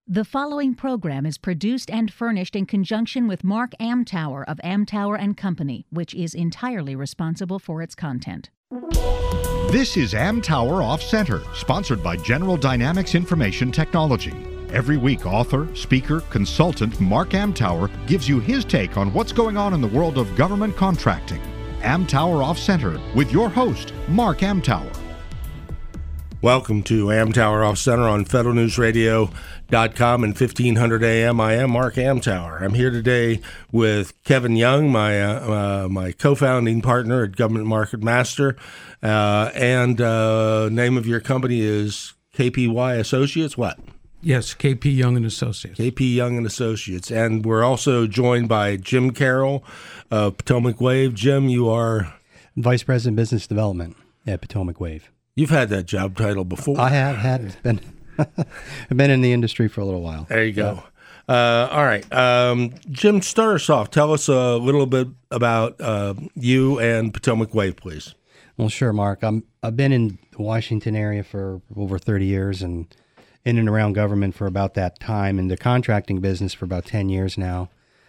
The following program is produced and furnished in conjunction with Mark Amtower of Amtower and Company, which is entirely responsible for its content. This is Amtower Off Center, sponsored by General Dynamics Information Technology. Every week, author, speaker, consultant Mark Amtower gives you his take on what's going on in the world of government contracting. Amtower Off Center with your host, Mark Amtower. Welcome to Amtower Off Center on federalnewsradio.com and 1500 AM. I am Mark Amtower. I'm here today with Kevin Young, my co-founding partner at Government Market Master, and name of your company is KPY Associates. What? Yes, KP Young and Associates. KP Young and Associates, and we're also joined by Jim Carroll of Potomac Wave. Jim, you are Vice President Business Development at Potomac Wave. You've had that job title before. I have had been. I've been in the industry for a little while. There you go. All right. Jim, start us off. Tell us a little bit about you and Potomac Wave, please. Well, sure, Mark. I've been in the Washington area for over 30 years and in and around government for about that time, in the contracting business for about 10 years now.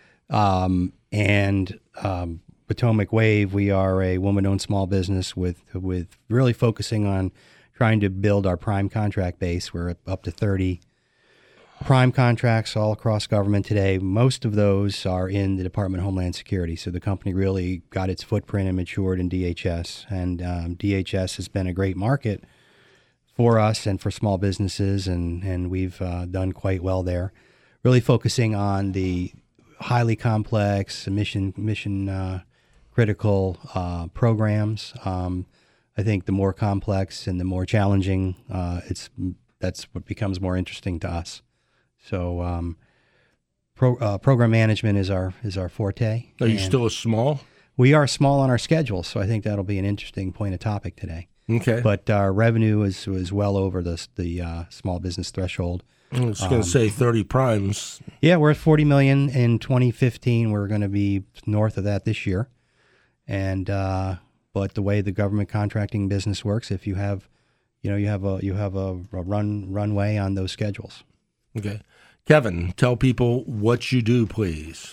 Potomac Wave, we are a woman-owned small business with really focusing on trying to build our prime contract base. We're up to 30 prime contracts all across government today. Most of those are in the Department of Homeland Security. So the company really got its footprint and matured in DHS. And DHS has been a great market for us and for small businesses, and we've done quite well there. Really focusing on the highly complex mission critical programs. I think the more complex and the more challenging, that's what becomes more interesting to us. So, program management is our forte. Are you still small? We are small on our schedule, so I think that'll be an interesting point of topic today. Okay. But our revenue is well over the small business threshold. I was going to say 30 primes. Yeah, we're at $40 million in 2015. We're going to be north of that this year. And but the way the government contracting business works, if you have a runway on those schedules. Okay, Kevin, tell people what you do, please.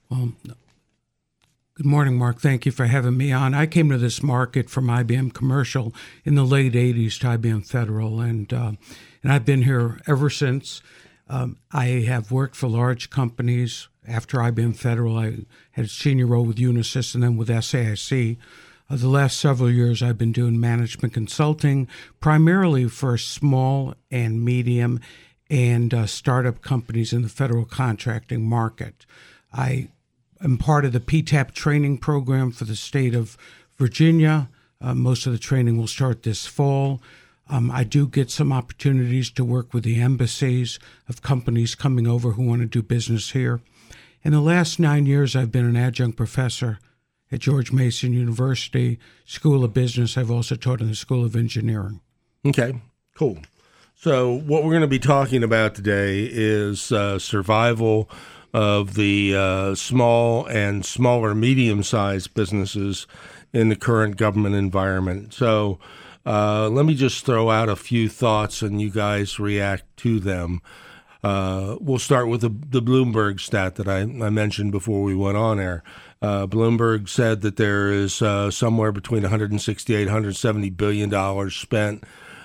Good morning, Mark. Thank you for having me on. I came to this market from IBM Commercial in the late '80s to IBM Federal, and I've been here ever since. I have worked for large companies. After IBM Federal, I had a senior role with Unisys and then with SAIC. The last several years, I've been doing management consulting, primarily for small and medium and startup companies in the federal contracting market. I am part of the PTAP training program for the state of Virginia. Most of the training will start this fall. I do get some opportunities to work with the embassies of companies coming over who want to do business here. In the last 9 years, I've been an adjunct professor at George Mason University School of Business. I've also taught in the School of Engineering. Okay, cool. So what we're going to be talking about today is survival of the small and smaller medium-sized businesses in the current government environment. So let me just throw out a few thoughts and you guys react to them. We'll start with the Bloomberg stat that I mentioned before we went on air. Bloomberg said that there is somewhere between $168 and $170 billion spent.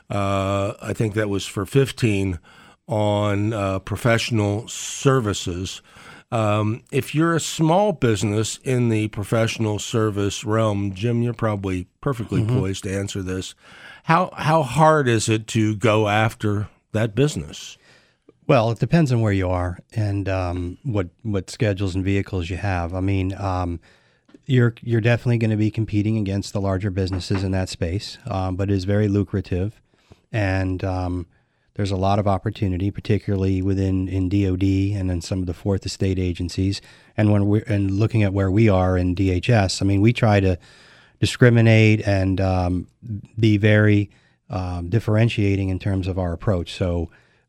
I think that was for 15 on professional services. If you're a small business in the professional service realm, Jim, you're probably perfectly poised to answer this. How hard is it to go after that business? Well, it depends on where you are and what schedules and vehicles you have. I mean, you're definitely going to be competing against the larger businesses in that space, but it is very lucrative, and there's a lot of opportunity, particularly in DoD and in some of the fourth estate agencies. And when looking at where we are in DHS, I mean, we try to discriminate and be very differentiating in terms of our approach. So.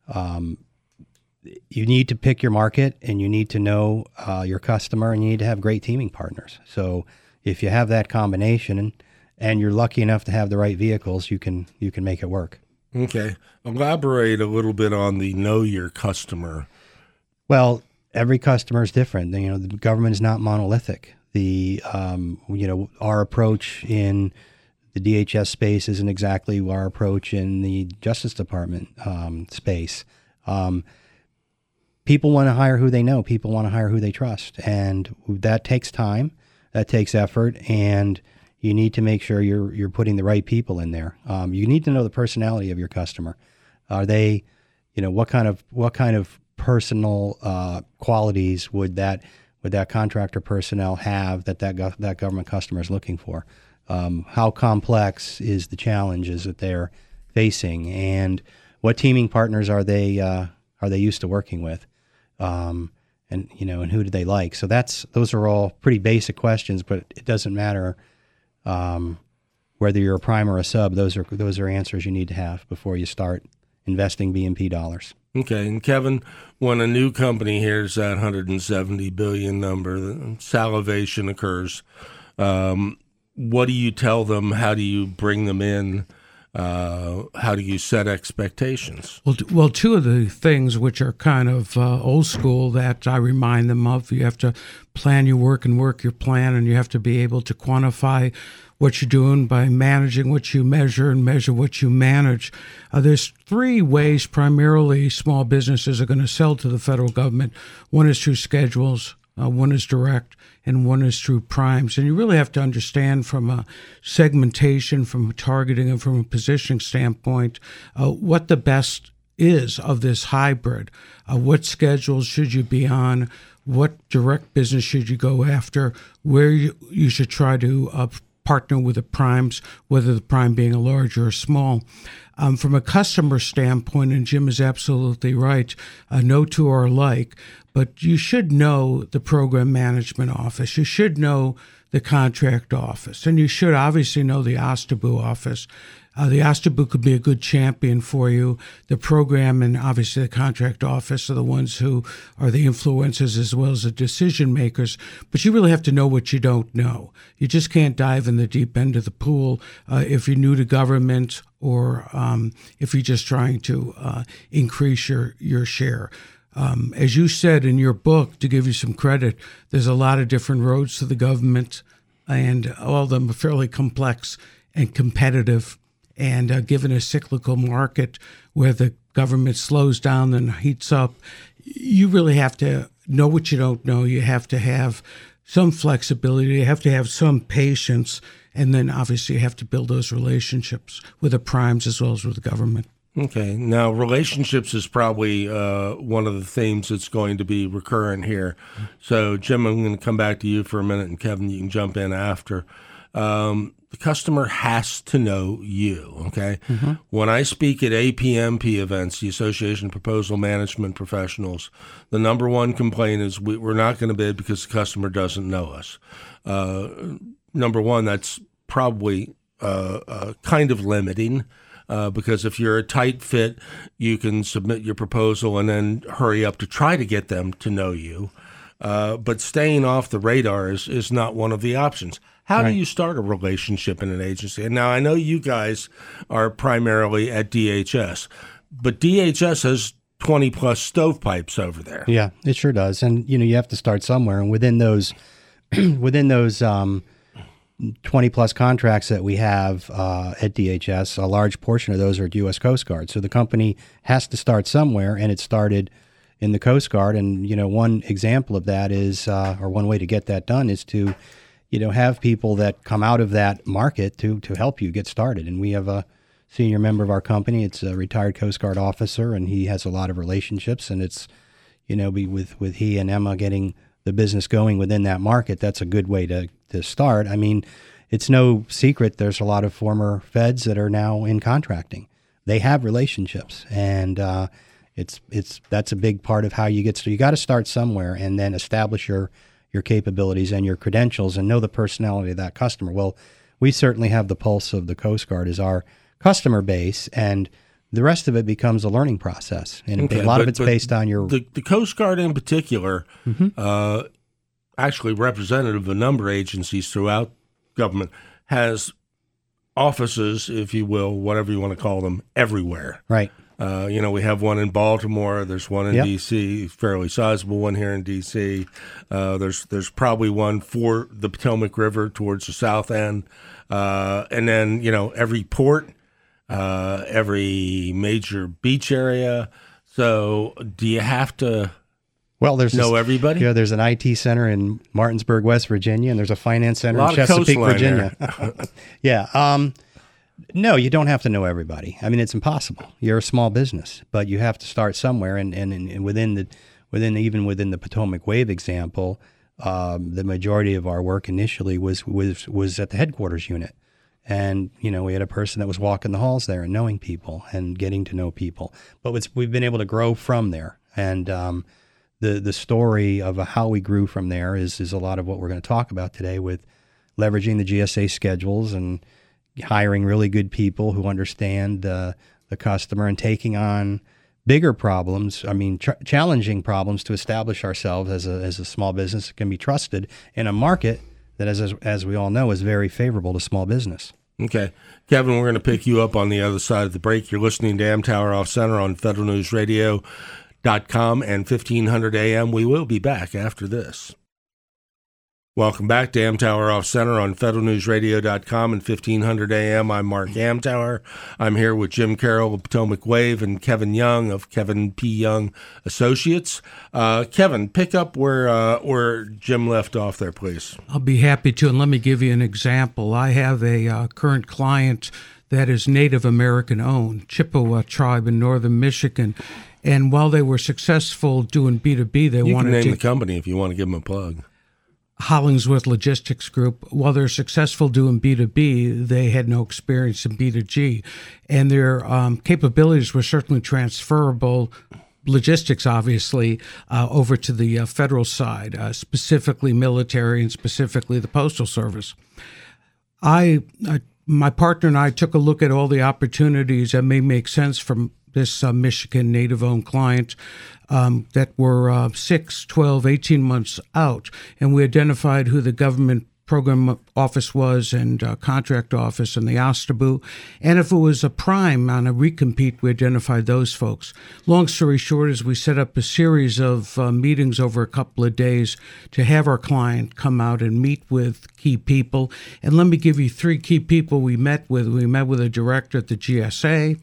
You need to pick your market, and you need to know your customer, and you need to have great teaming partners. So if you have that combination and you're lucky enough to have the right vehicles, you can make it work. Okay. Elaborate a little bit on the know your customer. Well, every customer is different. The government is not monolithic. Our approach in the DHS space isn't exactly our approach in the Justice Department space. People want to hire who they know. People want to hire who they trust. And that takes time. That takes effort. And you need to make sure you're putting the right people in there. You need to know the personality of your customer. Are they, what kind of personal qualities would that contractor personnel have that government customer is looking for? How complex is the challenges that they're facing, and what teaming partners are they used to working with, and who do they like? So those are all pretty basic questions, but it doesn't matter whether you're a prime or a sub. Those are answers you need to have before you start investing B&P dollars. Okay, and Kevin, when a new company hears that 170 billion number, the salivation occurs. What do you tell them? How do you bring them in? How do you set expectations? Well, two of the things which are kind of old school that I remind them of, you have to plan your work and work your plan, and you have to be able to quantify what you're doing by managing what you measure and measure what you manage. There's three ways primarily small businesses are going to sell to the federal government. One is through schedules, one is direct, and one is through primes. And you really have to understand from a segmentation, from a targeting, and from a positioning standpoint, what the best is of this hybrid. What schedules should you be on? What direct business should you go after? Where you should try to partner with the primes, whether the prime being a large or a small. From a customer standpoint, and Jim is absolutely right, no two are alike, but you should know the program management office. You should know the contract office, and you should obviously know the OSTABU office. The OSTABU could be a good champion for you. The program and obviously the contract office are the ones who are the influencers as well as the decision makers. But you really have to know what you don't know. You just can't dive in the deep end of the pool if you're new to government or if you're just trying to increase your share. As you said in your book, to give you some credit, there's a lot of different roads to the government, and all of them are fairly complex and competitive. And given a cyclical market where the government slows down and heats up, you really have to know what you don't know. You have to have some flexibility. You have to have some patience. And then obviously you have to build those relationships with the primes as well as with the government. Okay. Now, relationships is probably one of the themes that's going to be recurrent here. So, Jim, I'm going to come back to you for a minute, and Kevin, you can jump in after. The customer has to know you, okay? Mm-hmm. When I speak at APMP events, the Association of Proposal Management Professionals, the number one complaint is we're not going to bid because the customer doesn't know us. Number one, that's probably kind of limiting because if you're a tight fit, you can submit your proposal and then hurry up to try to get them to know you. But staying off the radar is not one of the options. How do you start a relationship in an agency? And now I know you guys are primarily at DHS, but DHS has 20 plus stovepipes over there. Yeah, it sure does. And you have to start somewhere. And within those 20 plus contracts that we have at DHS, a large portion of those are at U.S. Coast Guard. So the company has to start somewhere, and it started in the Coast Guard. And one example of that is, or one way to get that done is to have people that come out of that market to help you get started. And we have a senior member of our company. It's a retired Coast Guard officer, and he has a lot of relationships. And it's, with he and Emma getting the business going within that market, that's a good way to start. I mean, it's no secret there's a lot of former feds that are now in contracting. They have relationships, and that's a big part of how you get started. You got to start somewhere and then establish your capabilities and your credentials and know the personality of that customer. Well, we certainly have the pulse of the Coast Guard as our customer base, and the rest of it becomes a learning process. And a lot of it's based on your... The Coast Guard in particular, actually representative of a number of agencies throughout government, has offices, if you will, whatever you want to call them, everywhere. Right. We have one in Baltimore. There's one in D.C., fairly sizable one here in D.C. There's probably one for the Potomac River towards the south end. And then, every port, every major beach area. So do you have to know everybody? Yeah, there's an IT center in Martinsburg, West Virginia, and there's a finance center in Chesapeake, Virginia. Yeah. No, you don't have to know everybody. I mean, it's impossible. You're a small business, but you have to start somewhere. And within the Potomac Wave example, the majority of our work initially was at the headquarters unit. And, we had a person that was walking the halls there and knowing people and getting to know people. But we've been able to grow from there. And the story of how we grew from there is a lot of what we're going to talk about today, with leveraging the GSA schedules and hiring really good people who understand the customer and taking on bigger problems. I mean, challenging problems to establish ourselves as a small business that can be trusted in a market that, as we all know, is very favorable to small business. Okay. Kevin, we're going to pick you up on the other side of the break. You're listening to Amtower Off Center on federalnewsradio.com and 1500 AM. We will be back after this. Welcome back to Amtower Off Center on federalnewsradio.com and 1500 AM. I'm Mark Amtower. I'm here with Jim Carroll of Potomac Wave and Kevin Young of Kevin P. Young Associates. Kevin, pick up where Jim left off there, please. I'll be happy to, and let me give you an example. I have a current client that is Native American owned, Chippewa tribe in northern Michigan. And while they were successful doing B2B, they wanted to... You can name the company if you want to give them a plug. Hollingsworth Logistics Group. While they're successful doing B2B, they had no experience in B2G. And their capabilities were certainly transferable, logistics obviously, over to the federal side, specifically military and specifically the Postal Service. My partner and I took a look at all the opportunities that may make sense from this Michigan native-owned client that were 6, 12, 18 months out. And we identified who the government program office was and contract office and the OSTABU. And if it was a prime on a recompete, we identified those folks. Long story short is we set up a series of meetings over a couple of days to have our client come out and meet with key people. And let me give you 3 key people we met with. We met with a director at the GSA.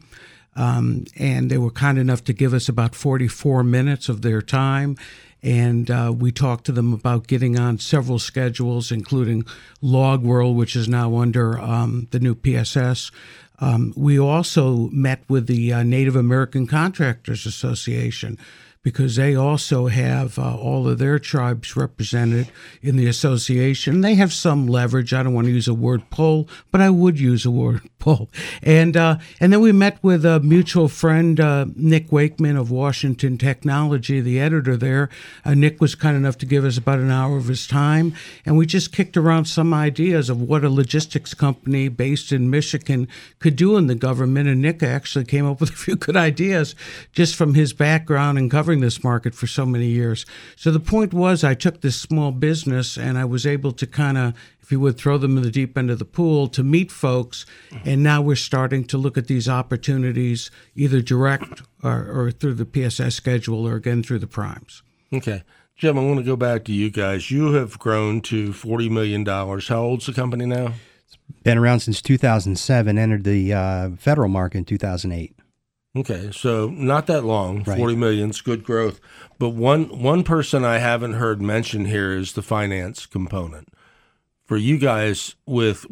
And they were kind enough to give us about 44 minutes of their time. And we talked to them about getting on several schedules, including LogWorld, which is now under the new PSS. We also met with the Native American Contractors Association, because they also have all of their tribes represented in the association. They have some leverage. I don't want to use the word pull, but I would use the word pull. And then we met with a mutual friend, Nick Wakeman of Washington Technology, the editor there. Nick was kind enough to give us about an hour of his time, and we just kicked around some ideas of what a logistics company based in Michigan could do in the government, and Nick actually came up with a few good ideas just from his background and covering this market for so many years. So the point was, I took this small business and I was able to kind of, if you would, throw them in the deep end of the pool to meet folks. And now we're starting to look at these opportunities either direct or through the PSS schedule or again through the primes. Okay. Jim, I want to go back to you guys. You have grown to $40 million. How old's the company now? It's been around since 2007, entered the federal market in 2008. Okay, so not that long, right. 40 million's good growth. But one person I haven't heard mentioned here is the finance component. For you guys with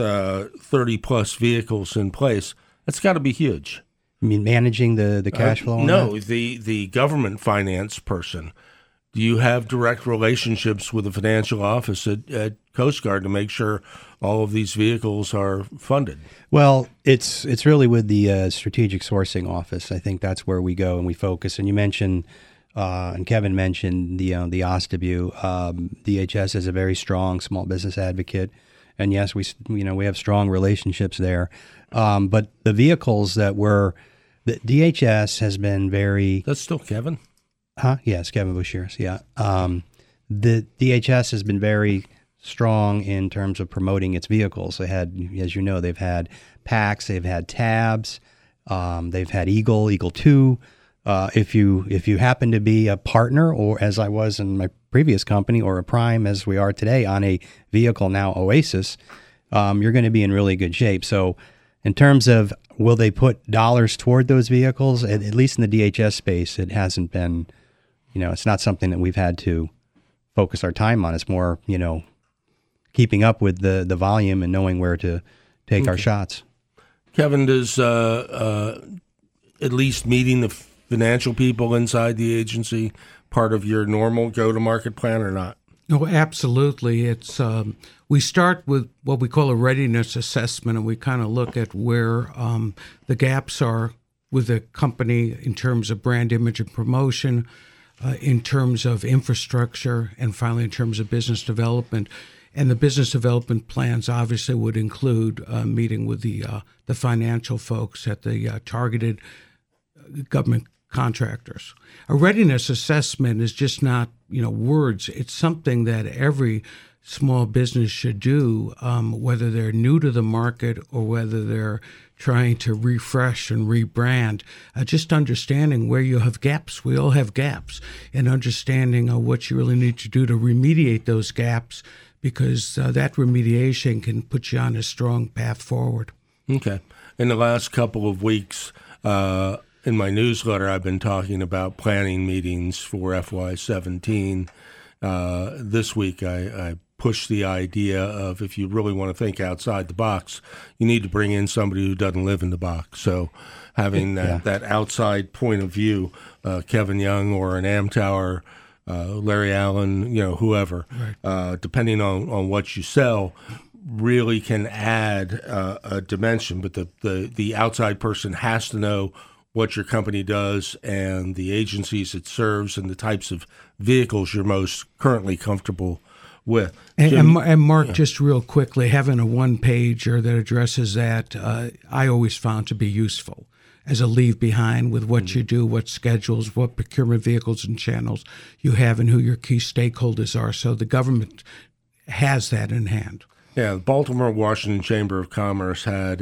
30 plus vehicles in place, that's got to be huge. You mean managing the cash flow? No, the government finance person. Do you have direct relationships with the financial office at Coast Guard to make sure all of these vehicles are funded? Well, it's really with the strategic sourcing office. I think that's where we go and we focus. And you mentioned, and Kevin mentioned the OSTABU. DHS is a very strong small business advocate, and yes, we have strong relationships there. But the vehicles the DHS has been very. That's still Kevin. Yes, Kevin Bushears, yeah. The DHS has been very strong in terms of promoting its vehicles. They had, as you know, they've had Pax, they've had Tabs, they've had Eagle 2. If you happen to be a partner, or as I was in my previous company, or a prime as we are today on a vehicle now, Oasis, you're going to be in really good shape. So in terms of will they put dollars toward those vehicles, at least in the DHS space, it hasn't been, it's not something that we've had to focus our time on. It's more, keeping up with the volume and knowing where to take our shots. Kevin, does at least meeting the financial people inside the agency part of your normal go-to-market plan or not? Oh, absolutely. It's we start with what we call a readiness assessment, and we kind of look at where the gaps are with the company in terms of brand image and promotion, in terms of infrastructure, and finally in terms of business development. And the business development plans obviously would include meeting with the financial folks at the targeted government contractors. A readiness assessment is just not, words. It's something that every small business should do, whether they're new to the market or whether they're trying to refresh and rebrand. Just understanding where you have gaps. We all have gaps, and understanding what you really need to do to remediate those gaps, because that remediation can put you on a strong path forward. Okay. In the last couple of weeks, in my newsletter, I've been talking about planning meetings for FY17. This week, I pushed the idea of, if you really want to think outside the box, you need to bring in somebody who doesn't live in the box. So having that outside point of view, Kevin Young or an Amtower, Larry Allen, whoever, right, depending on what you sell, really can add a dimension. But the outside person has to know what your company does and the agencies it serves and the types of vehicles you're most currently comfortable with. And Mark, just real quickly, having a one-pager that addresses that, I always found to be useful as a leave behind with what you do, what schedules, what procurement vehicles and channels you have, and who your key stakeholders are. So the government has that in hand. Yeah, the Baltimore-Washington Chamber of Commerce had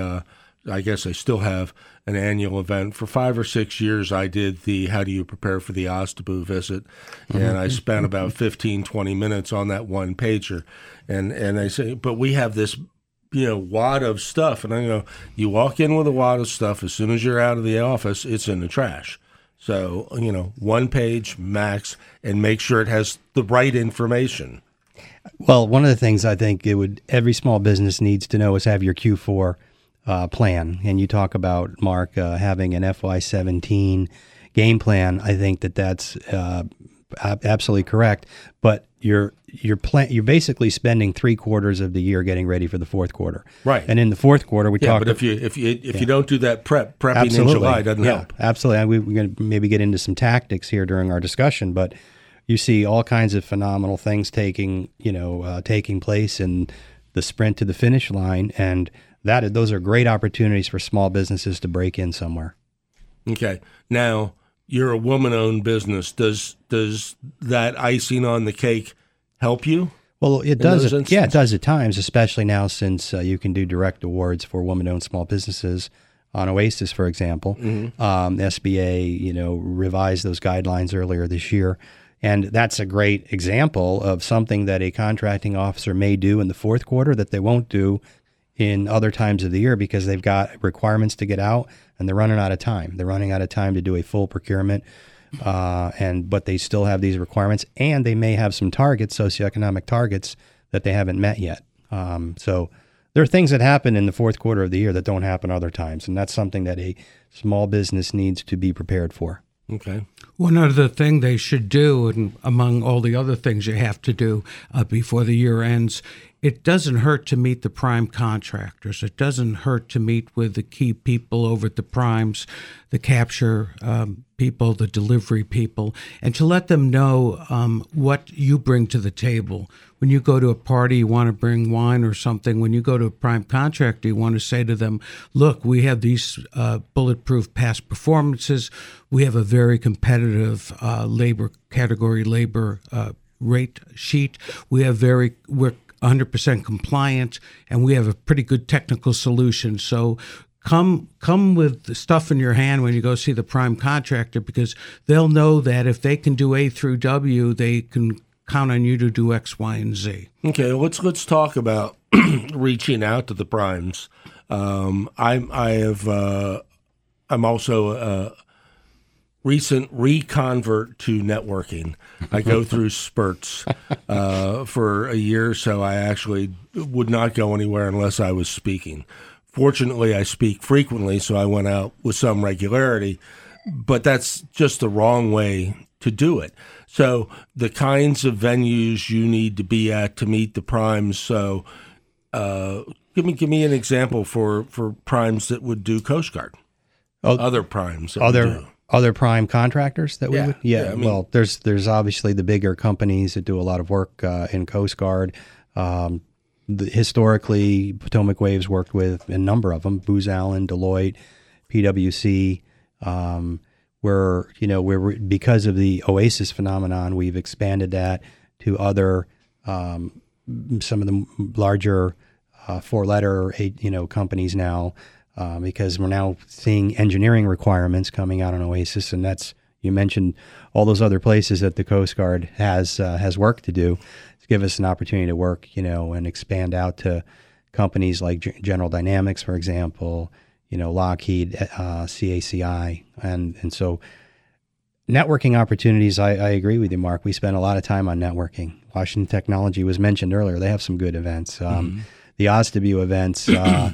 I guess they still have an annual event. For 5 or 6 years, I did the How Do You Prepare for the OSTABU visit, and I spent about 15, 20 minutes on that one pager. And they say, but we have this, wad of stuff. And I go, you walk in with a wad of stuff, as soon as you're out of the office, it's in the trash. So, one page max, and make sure it has the right information. Well, one of the things I think every small business needs to know is have your Q4 plan. And you talk about, Mark, having an FY17 game plan. I think that's absolutely correct. But you're basically spending 3/4 of the year getting ready for the fourth quarter. Right. And in the fourth quarter, we talk. But if you don't do that prepping in July, it doesn't help. Absolutely. We're going to maybe get into some tactics here during our discussion, but you see all kinds of phenomenal things taking place in the sprint to the finish line, and those are great opportunities for small businesses to break in somewhere. Okay. Now, you're a woman-owned business. Does that icing on the cake help you? Well, it does. It does at times, especially now since you can do direct awards for woman-owned small businesses on Oasis, for example. SBA, revised those guidelines earlier this year. And that's a great example of something that a contracting officer may do in the fourth quarter that they won't do in other times of the year, because they've got requirements to get out and they're running out of time. They're running out of time to do a full procurement, but they still have these requirements, and they may have some targets, socioeconomic targets, that they haven't met yet. So there are things that happen in the fourth quarter of the year that don't happen other times, and that's something that a small business needs to be prepared for. Okay. One other thing they should do, and among all the other things you have to do before the year ends, it doesn't hurt to meet the prime contractors. It doesn't hurt to meet with the key people over at the primes, the capture people, the delivery people, and to let them know what you bring to the table. When you go to a party, you want to bring wine or something. When you go to a prime contractor, you want to say to them, look, we have these bulletproof past performances. We have a very competitive labor rate sheet. We're 100% compliant, and we have a pretty good technical solution. So come with the stuff in your hand when you go see the prime contractor, because they'll know that if they can do A through W, they can count on you to do X, Y, and Z. Okay, let's talk about reaching out to the primes. I'm also a recent reconvert to networking. I go through spurts. For a year or so, I actually would not go anywhere unless I was speaking. Fortunately, I speak frequently, so I went out with some regularity, but that's just the wrong way to do it. So the kinds of venues you need to be at to meet the primes. So give me an example for primes that would do Coast Guard. Other primes. Other prime contractors that we would? Yeah. I mean, well, there's obviously the bigger companies that do a lot of work in Coast Guard. Historically, Potomac Waves worked with a number of them: Booz Allen, Deloitte, PwC. We're because of the Oasis phenomenon, we've expanded that to other some of the larger four-letter companies now, because we're now seeing engineering requirements coming out on Oasis, and that's, you mentioned all those other places that the Coast Guard has work to do. To give us an opportunity to work, and expand out to companies like General Dynamics, for example, Lockheed, CACI, and so networking opportunities. I agree with you, Mark. We spend a lot of time on networking. Washington Technology was mentioned earlier. They have some good events. The OSDW events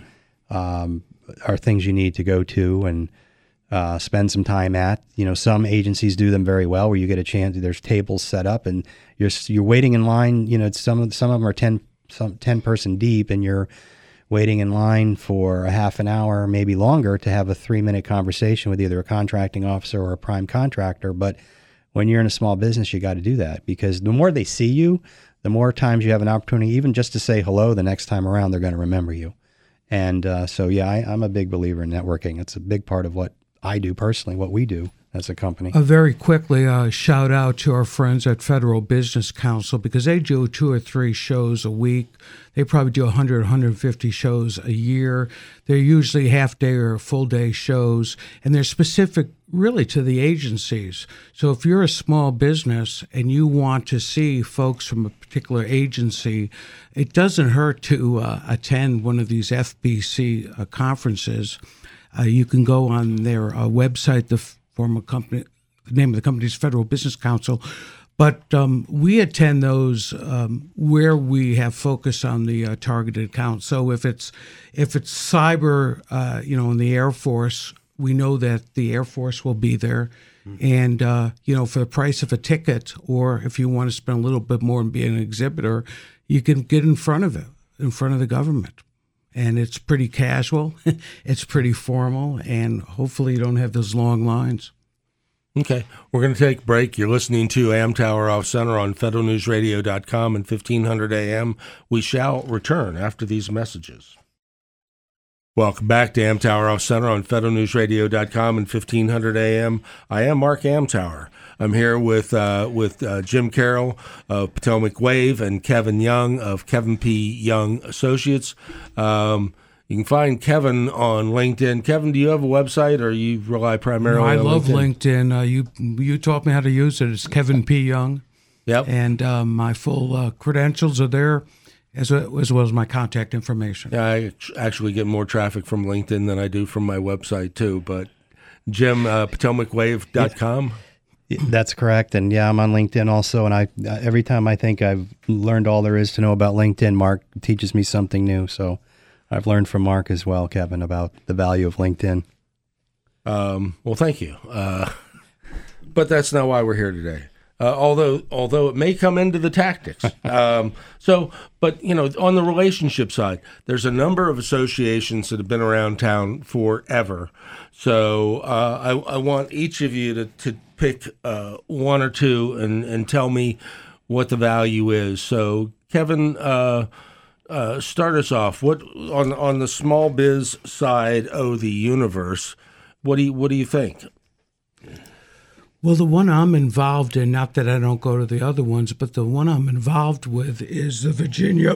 are things you need to go to and spend some time at. Some agencies do them very well, where you get a chance. There's tables set up, and you're waiting in line. Some of them are 10 person deep, and you're waiting in line for a half an hour, maybe longer, to have a 3-minute conversation with either a contracting officer or a prime contractor. But when you're in a small business, you got to do that, because the more they see you, the more times you have an opportunity, even just to say hello the next time around, they're going to remember you. And I'm a big believer in networking. It's a big part of what I do personally, what we do as a company. Very quickly, shout out to our friends at Federal Business Council, because they do 2 or 3 shows a week. They probably do 100, 150 shows a year. They're usually half-day or full-day shows, and they're specific really to the agencies. So if you're a small business and you want to see folks from a particular agency, it doesn't hurt to attend one of these FBC conferences. You can go on their website, the name of the company is Federal Business Council, but we attend those where we have focus on the targeted accounts. So if it's cyber, in the Air Force, we know that the Air Force will be there, and for the price of a ticket, or if you want to spend a little bit more and be an exhibitor, you can get in front of it, in front of the government. And it's pretty casual, it's pretty formal, and hopefully you don't have those long lines. Okay, we're going to take a break. You're listening to Amtower Off Center on federalnewsradio.com and 1500 AM. We shall return after these messages. Welcome back to Amtower Off Center on federalnewsradio.com and 1500 AM. I am Mark Amtower. I'm here with Jim Carroll of Potomac Wave and Kevin Young of Kevin P. Young Associates. You can find Kevin on LinkedIn. Kevin, do you have a website, or you rely primarily on LinkedIn? I love LinkedIn. You taught me how to use it. It's Kevin P. Young. Yep. And my full credentials are there, as well as my contact information. Yeah, I actually get more traffic from LinkedIn than I do from my website, too. But Jim, PotomacWave.com? That's correct. And yeah, I'm on LinkedIn also. And I every time I think I've learned all there is to know about LinkedIn, Mark teaches me something new. So I've learned from Mark as well, Kevin, about the value of LinkedIn. Well, thank you. But that's not why we're here today. Although it may come into the tactics. But on the relationship side, there's a number of associations that have been around town forever. So I want each of you to pick one or two and tell me what the value is. So Kevin, start us off. What on the small biz side of the universe? What do you think? Well, the one I'm involved in, not that I don't go to the other ones, but the one I'm involved with is the Virginia,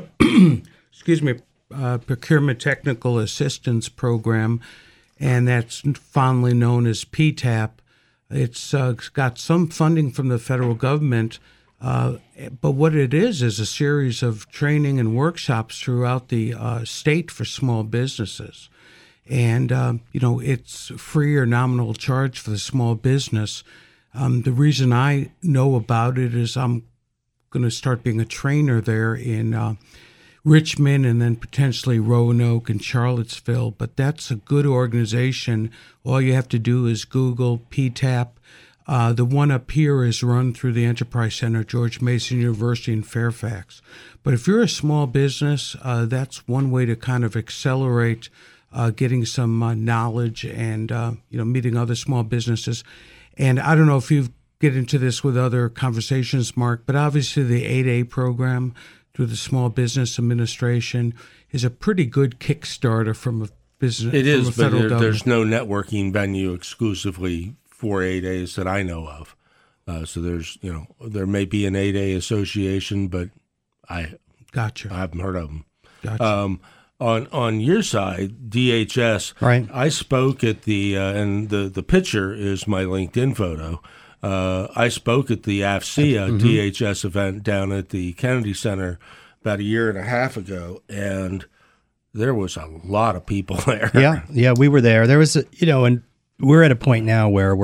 Procurement Technical Assistance Program, and that's fondly known as PTAP. It's got some funding from the federal government, but what it is a series of training and workshops throughout the state for small businesses. And, it's free or nominal charge for the small business. The reason I know about it is I'm going to start being a trainer there in Richmond and then potentially Roanoke and Charlottesville. But that's a good organization. All you have to do is Google PTAP. The one up here is run through the Enterprise Center, George Mason University in Fairfax. But if you're a small business, that's one way to kind of accelerate getting some knowledge and, meeting other small businesses. And I don't know if you get into this with other conversations, Mark, but obviously the 8A program through the Small Business Administration is a pretty good Kickstarter from a business. It is, but government. there's no networking venue exclusively for 8As that I know of. So there's, there may be an 8A association, but I haven't heard of them. Gotcha. On your side, DHS, right? I spoke at the and the picture is my LinkedIn photo. I spoke at the AFCEA DHS event down at the Kennedy Center about a year and a half ago, and there was a lot of people there. Yeah, we were there. There was, and we're at a point now where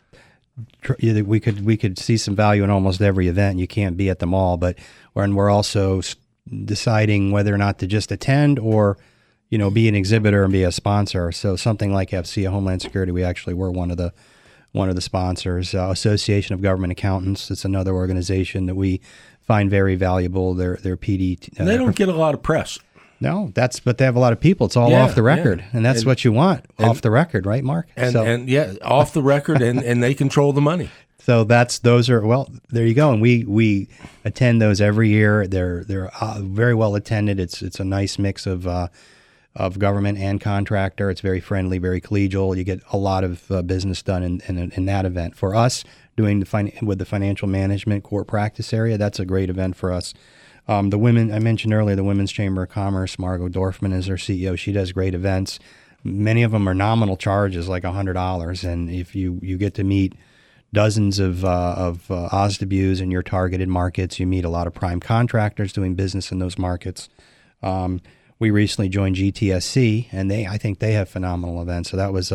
we could see some value in almost every event. You can't be at them all, but when we're also deciding whether or not to just attend or, be an exhibitor and be a sponsor. So something like AFCEA Homeland Security, we actually were one of the sponsors. Association of Government Accountants, it's another organization that we find very valuable. Their PD. They don't get a lot of press. No, but they have a lot of people. It's all off the record, and that's what you want, off the record, right, Mark? Off the record, and they control the money. So there you go, and we attend those every year. They're very well attended. It's a nice mix of government and contractor. It's very friendly, very collegial. You get a lot of business done in that event. For us, doing with the financial management core practice area, that's a great event for us. The women I mentioned earlier, the Women's Chamber of Commerce, Margot Dorfman is our CEO. She does great events. Many of them are nominal charges, like $100, and if you get to meet dozens of OSDBUs in your targeted markets. You meet a lot of prime contractors doing business in those markets. We recently joined GTSC, and I think they have phenomenal events. So that was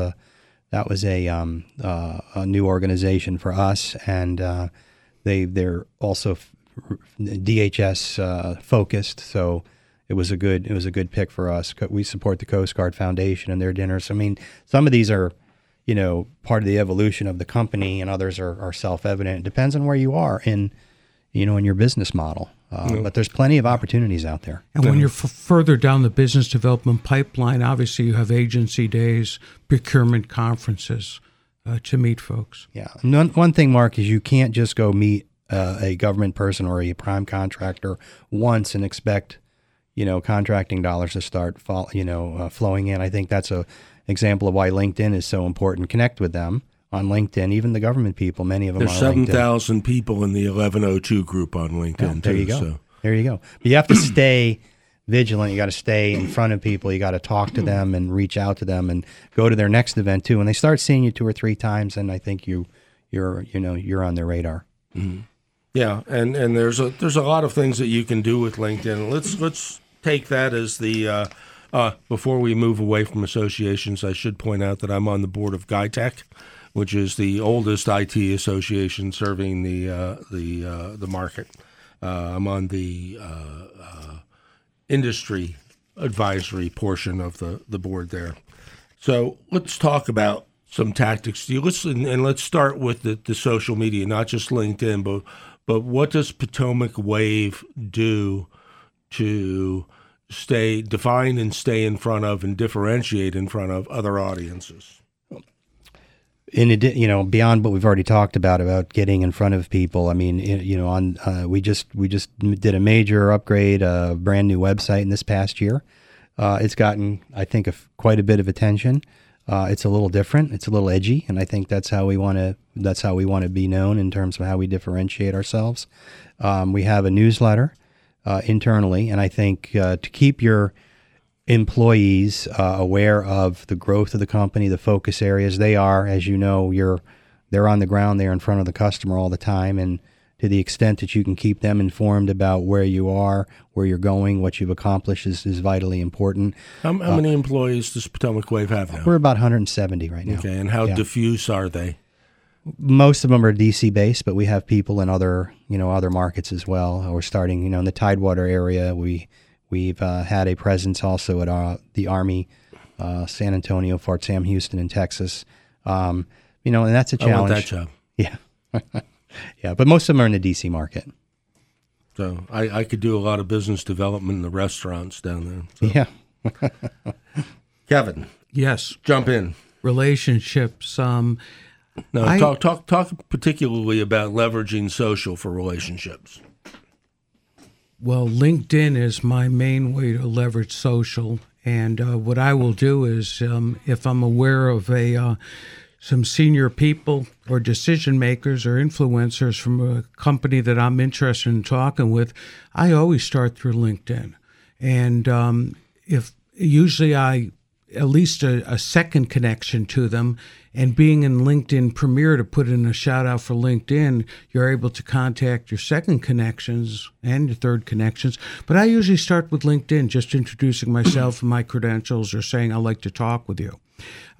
a new organization for us, and they're also DHS focused. So it was a good pick for us. We support the Coast Guard Foundation and their dinners. I mean, some of these are, part of the evolution of the company, and others are self-evident. It depends on where you are in your business model. But there's plenty of opportunities out there. And when you're further down the business development pipeline, obviously you have agency days, procurement conferences to meet folks. Yeah. One thing, Mark, is you can't just go meet a government person or a prime contractor once and expect, contracting dollars to start flowing in. I think that's a example of why LinkedIn is so important. Connect with them on LinkedIn, even the government people, many of them There's are LinkedIn. 7,000 people in the 1102 group on LinkedIn. There you go. So. There you go. But you have to stay vigilant. You got to stay in front of people. You got to talk to them and reach out to them and go to their next event too. When they start seeing you 2 or 3 times, then I think you're on their radar. Mm-hmm. Yeah, and there's a lot of things that you can do with LinkedIn. Let's take that as the before we move away from associations. I should point out that I'm on the board of GuiTech, which is the oldest IT association serving the market. I'm on the industry advisory portion of the board there. So let's talk about some tactics. Let's start with the social media, not just LinkedIn, but what does Potomac Wave do to define and stay in front of and differentiate in front of other audiences? Beyond what we've already talked about getting in front of people. I mean, we just did a major upgrade, a brand new website in this past year. It's gotten, I think, quite a bit of attention. It's a little different. It's a little edgy, and I think that's how we want to be known in terms of how we differentiate ourselves. We have a newsletter internally, and I think to keep your employees aware of the growth of the company, the focus areas, they are, as you know, they're on the ground, they're in front of the customer all the time, and to the extent that you can keep them informed about where you are, where you're going, what you've accomplished is vitally important. How many employees does Potomac Wave have now? We're about 170 right now. Okay, and how diffuse are they? Most of them are DC based, but we have people in other markets as well. We're starting, in the Tidewater area. We've had a presence also at the Army, San Antonio, Fort Sam Houston in Texas. And that's a challenge. I want that job. Yeah. Yeah, but most of them are in the DC market. So I could do a lot of business development in the restaurants down there. So. Yeah. Kevin. Yes. Jump in. Relationships. No, talk particularly about leveraging social for relationships. Well, LinkedIn is my main way to leverage social. And what I will do is if I'm aware of some senior people or decision makers or influencers from a company that I'm interested in talking with, I always start through LinkedIn. And if usually I at least a second connection to them, and being in LinkedIn Premier to put in a shout out for LinkedIn, you're able to contact your second connections and your third connections. But I usually start with LinkedIn, just introducing myself and my credentials or saying I'd like to talk with you.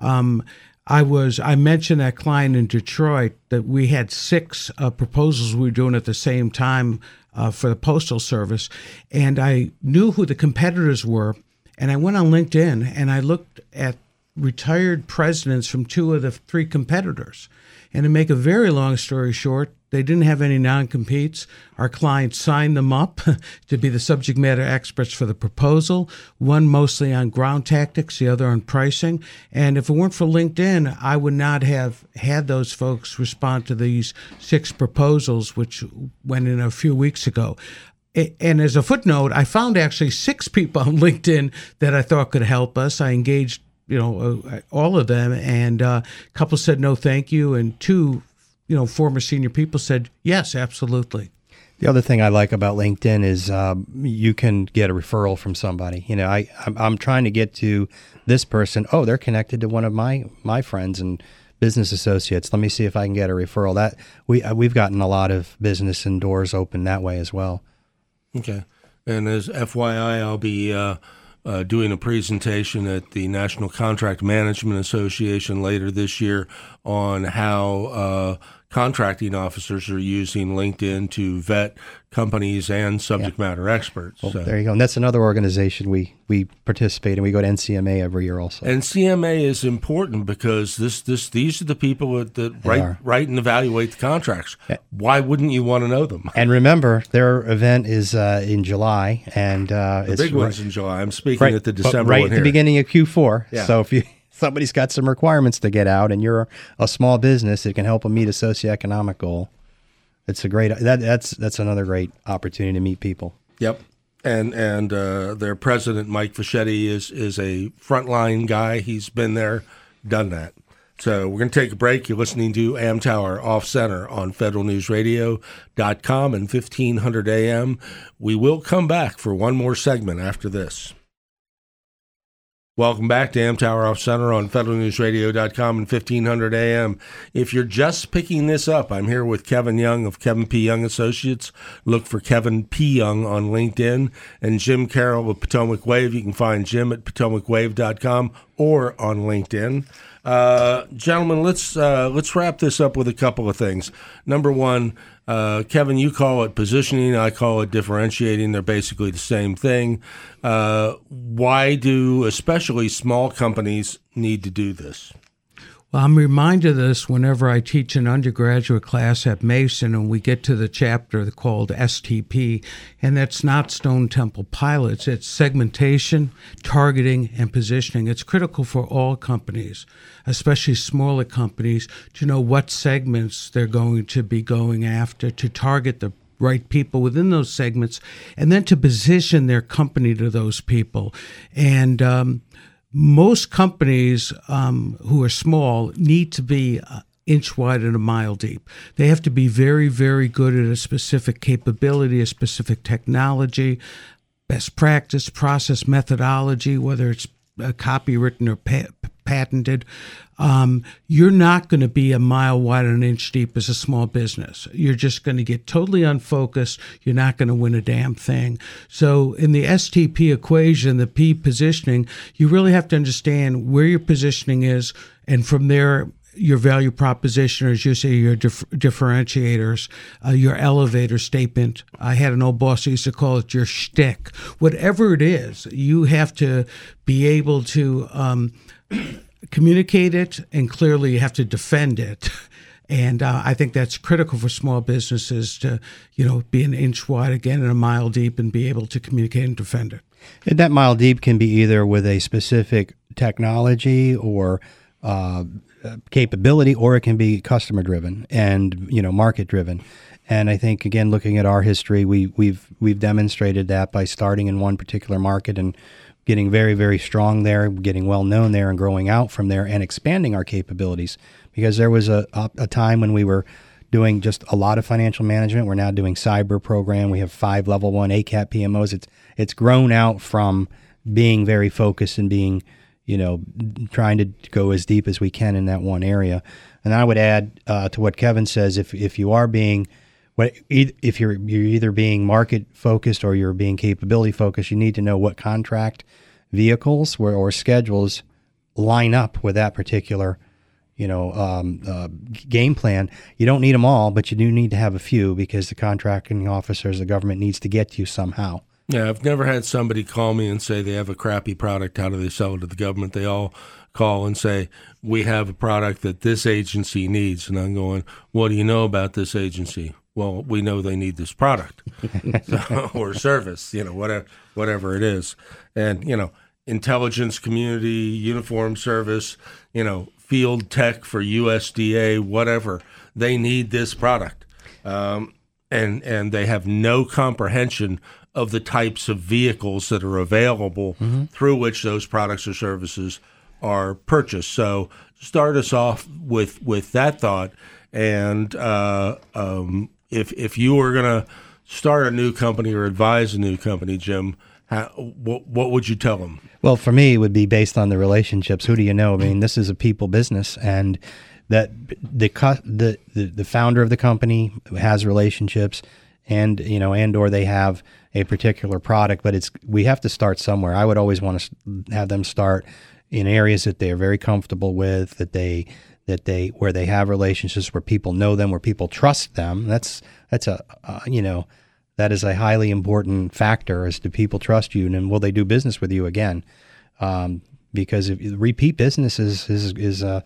I mentioned that client in Detroit that we had 6 proposals we were doing at the same time for the Postal Service, and I knew who the competitors were, and I went on LinkedIn and I looked at retired presidents from 2 of the 3 competitors. And to make a very long story short, they didn't have any non-competes. Our client signed them up to be the subject matter experts for the proposal, one mostly on ground tactics, the other on pricing. And if it weren't for LinkedIn, I would not have had those folks respond to these 6 proposals, which went in a few weeks ago. And as a footnote, I found actually 6 people on LinkedIn that I thought could help us. I engaged all of them, and a couple said no thank you, and 2 former senior people said yes, absolutely. The other thing I like about LinkedIn is you can get a referral from somebody. I'm trying to get to this person. Oh, they're connected to one of my friends and business associates. Let me see if I can get a referral. That we've gotten a lot of business and doors open that way as well. Okay, and as FYI, I'll be doing a presentation at the National Contract Management Association later this year on how contracting officers are using LinkedIn to vet companies and subject matter experts. Well, there you go. And that's another organization we participate in. We go to NCMA every year also. And CMA is important because these are the people that write and evaluate the contracts. Why wouldn't you want to know them? And remember, their event is in July, and the big one's in July. I'm speaking at the December right one at here. The beginning of Q4. Yeah. So if somebody's got some requirements to get out, and you're a small business, it can help them meet a socioeconomic goal. It's a great that's another great opportunity to meet people. Yep, and their president Mike Fischetti is a frontline guy. He's been there, done that. So we're going to take a break. You're listening to Amtower Off Center on FederalNewsRadio.com and 1500 AM. We will come back for one more segment after this. Welcome back to Amtower Off Center on FederalNewsRadio.com and 1500 AM. If you're just picking this up, I'm here with Kevin Young of Kevin P. Young Associates. Look for Kevin P. Young on LinkedIn. And Jim Carroll of Potomac Wave. You can find Jim at PotomacWave.com or on LinkedIn. Gentlemen, let's wrap this up with a couple of things. Number one, Kevin, you call it positioning. I call it differentiating. They're basically the same thing. Why do especially small companies need to do this? Well, I'm reminded of this whenever I teach an undergraduate class at Mason and we get to the chapter called STP, and that's not Stone Temple Pilots. It's segmentation, targeting, and positioning. It's critical for all companies, especially smaller companies, to know what segments they're going to be going after, to target the right people within those segments, and then to position their company to those people. And most companies who are small need to be inch wide and a mile deep. They have to be very, very good at a specific capability, a specific technology, best practice, process, methodology, whether it's copywritten or patented. You're not going to be a mile wide and an inch deep as a small business. You're just going to get totally unfocused. You're not going to win a damn thing. So in the STP equation, the P positioning, you really have to understand where your positioning is, and from there, your value proposition, or as you say, your differentiators, your elevator statement. I had an old boss who used to call it your shtick. Whatever it is, you have to be able to communicate it, and clearly you have to defend it. And I think that's critical for small businesses to, be an inch wide again and a mile deep, and be able to communicate and defend it. And that mile deep can be either with a specific technology or capability, or it can be customer driven and market driven. And I think, again, looking at our history, we've demonstrated that by starting in one particular market and getting very, very strong there, getting well known there, and growing out from there and expanding our capabilities. Because there was a time when we were doing just a lot of financial management. We're now doing cyber program. We have 5 level 1 ACAT PMOs. It's grown out from being very focused and being trying to go as deep as we can in that one area. And I would add to what Kevin says, if you are being, if you're either being market focused or you're being capability focused, you need to know what contract vehicles or schedules line up with that particular game plan. You don't need them all, but you do need to have a few, because the contracting officers, the government needs to get you somehow. Yeah, I've never had somebody call me and say they have a crappy product. How do they sell it to the government? They all call and say, we have a product that this agency needs. And I'm going, what do you know about this agency? Well, we know they need this product or service, whatever it is. And, intelligence community, uniform service, field tech for USDA, whatever. They need this product. And they have no comprehension of the types of vehicles that are available through which those products or services are purchased. So start us off with that thought. And if you were going to start a new company or advise a new company, Jim, what would you tell them? Well, for me, it would be based on the relationships. Who do you know? I mean, this is a people business, and that the founder of the company has relationships, and or they have a particular product, but we have to start somewhere. I would always want to have them start in areas that they are very comfortable with, where they have relationships, where people know them, where people trust them. That is a highly important factor, as do people trust you, and will they do business with you again? Because repeat business is a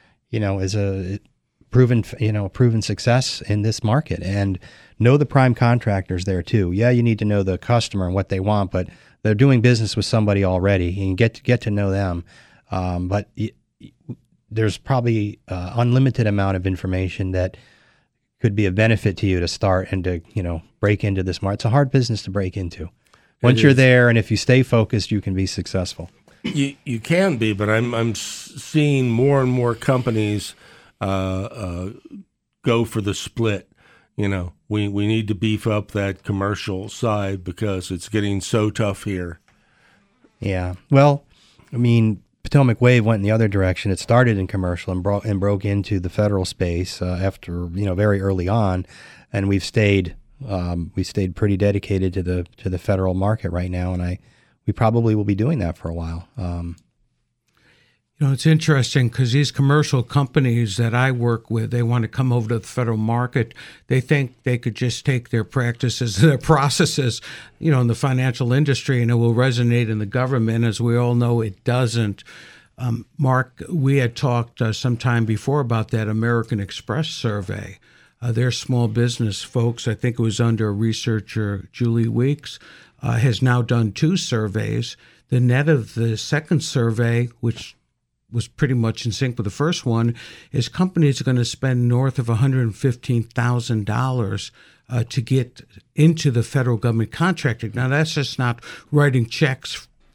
proven success in this market. And know the prime contractors there too. Yeah, you need to know the customer and what they want, but they're doing business with somebody already, and you get to know them. But there's probably unlimited amount of information that could be a benefit to you to start and to break into this market. It's a hard business to break into. Once you're there, and if you stay focused, you can be successful. You can be, but I'm seeing more and more companies go for the split. We need to beef up that commercial side because it's getting so tough here. Yeah. Well, I mean, Potomac Wave went in the other direction. It started in commercial and broke into the federal space after very early on, and we've stayed pretty dedicated to the federal market right now, and we probably will be doing that for a while. It's interesting because these commercial companies that I work with, they want to come over to the federal market. They think they could just take their practices, their processes, in the financial industry, and it will resonate in the government. As we all know, it doesn't. Mark, we had talked some time before about that American Express survey. Their small business folks, I think it was under researcher Julie Weeks, has now done 2 surveys. The net of the second survey, which was pretty much in sync with the first one, is companies are going to spend north of $115,000 to get into the federal government contracting. Now, that's just not writing checks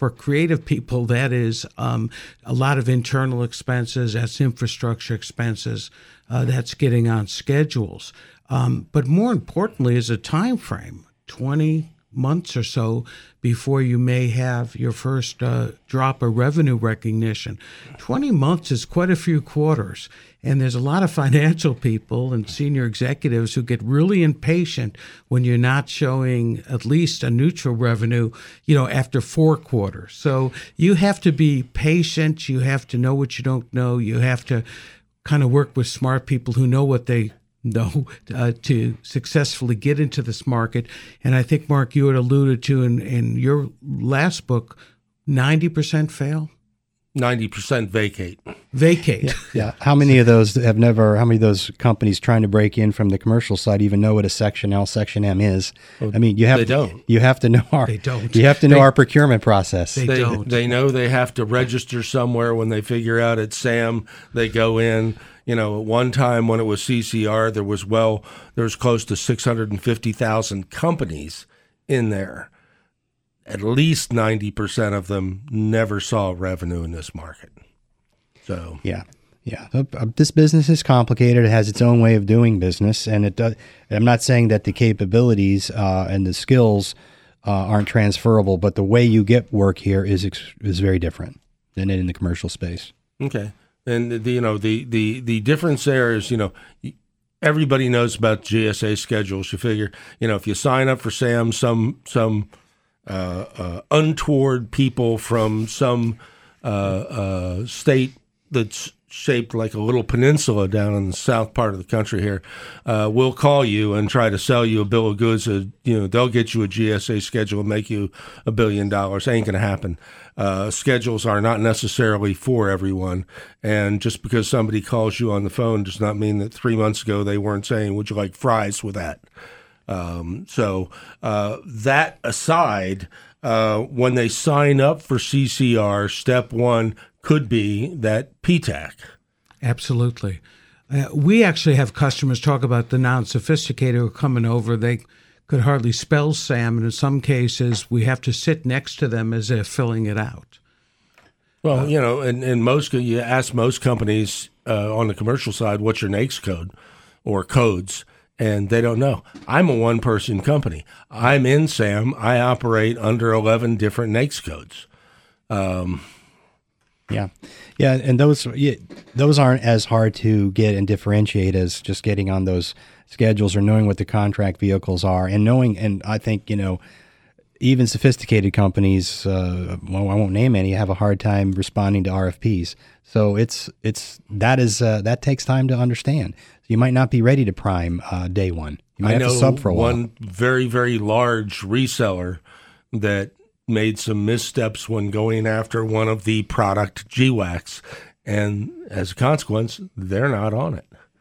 For creative people, that is a lot of internal expenses, that's infrastructure expenses, that's getting on schedules. But more importantly is a time frame, 20 months or so before you may have your first drop of revenue recognition. 20 months is quite a few quarters. And there's a lot of financial people and senior executives who get really impatient when you're not showing at least a neutral revenue, after 4 quarters. So you have to be patient. You have to know what you don't know. You have to kind of work with smart people who know what they know to successfully get into this market. And I think, Mark, you had alluded to in your last book, 90% fail? 90% vacate. Yeah. How many of those companies trying to break in from the commercial side even know what a Section L, Section M is? I mean, they don't. You have to know our procurement process. They don't. They know they have to register somewhere. When they figure out it's SAM, they go in. At one time when it was CCR, there was close to 650,000 companies in there. At least 90% of them never saw revenue in this market. So yeah. This business is complicated. It has its own way of doing business, and it does. I'm not saying that the capabilities and the skills aren't transferable, but the way you get work here is very different than in the commercial space. Okay. And the difference there is, everybody knows about GSA schedules. You figure, if you sign up for SAM, some untoward people from some state that's shaped like a little peninsula down in the south part of the country here will call you and try to sell you a bill of goods. They'll get you a GSA schedule and make you $1 billion. Ain't going to happen. Schedules are not necessarily for everyone. And just because somebody calls you on the phone does not mean that 3 months ago they weren't saying, would you like fries with that? So that aside, when they sign up for CCR, step one could be that PTAC. Absolutely. We actually have customers talk about the non-sophisticated who are coming over. They could hardly spell SAM, and in some cases we have to sit next to them as they're filling it out. Well, you ask most companies on the commercial side, what's your NAICS code or codes? And they don't know. I'm a one-person company. I'm in SAM. I operate under 11 different NAICS codes. And those aren't as hard to get and differentiate as just getting on those schedules or knowing what the contract vehicles are and knowing. And I think even sophisticated companies, I won't name any, have a hard time responding to RFPs. So that takes time to understand. You might not be ready to prime day one. You might have to sub for a while. One very, very large reseller that made some missteps when going after one of the product GWACs, and as a consequence, they're not on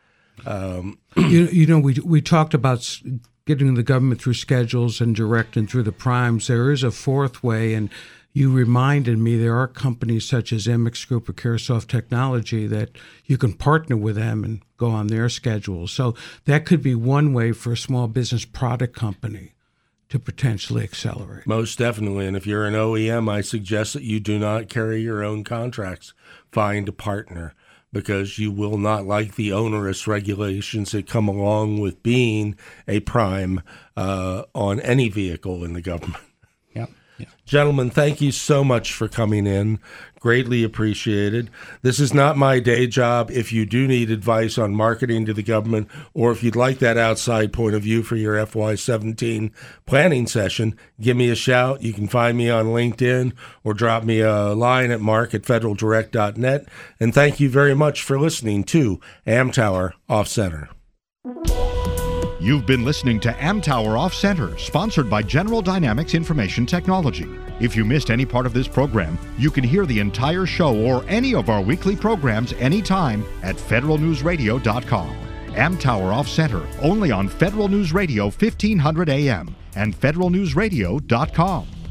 it. We talked about getting the government through schedules and direct and through the primes. There is a fourth way, and you reminded me there are companies such as MX Group or Caresoft Technology that you can partner with them and go on their schedule. So that could be one way for a small business product company to potentially accelerate. Most definitely. And if you're an OEM, I suggest that you do not carry your own contracts. Find a partner, because you will not like the onerous regulations that come along with being a prime on any vehicle in the government. Yeah. Gentlemen, thank you so much for coming in. Greatly appreciated. This is not my day job. If you do need advice on marketing to the government, or if you'd like that outside point of view for your FY17 planning session, give me a shout. You can find me on LinkedIn or drop me a line at mark@federaldirect.net. And thank you very much for listening to Amtower Off Center. You've been listening to Amtower Off Center, sponsored by General Dynamics Information Technology. If you missed any part of this program, you can hear the entire show or any of our weekly programs anytime at federalnewsradio.com. Amtower Off Center, only on Federal News Radio 1500 AM and federalnewsradio.com.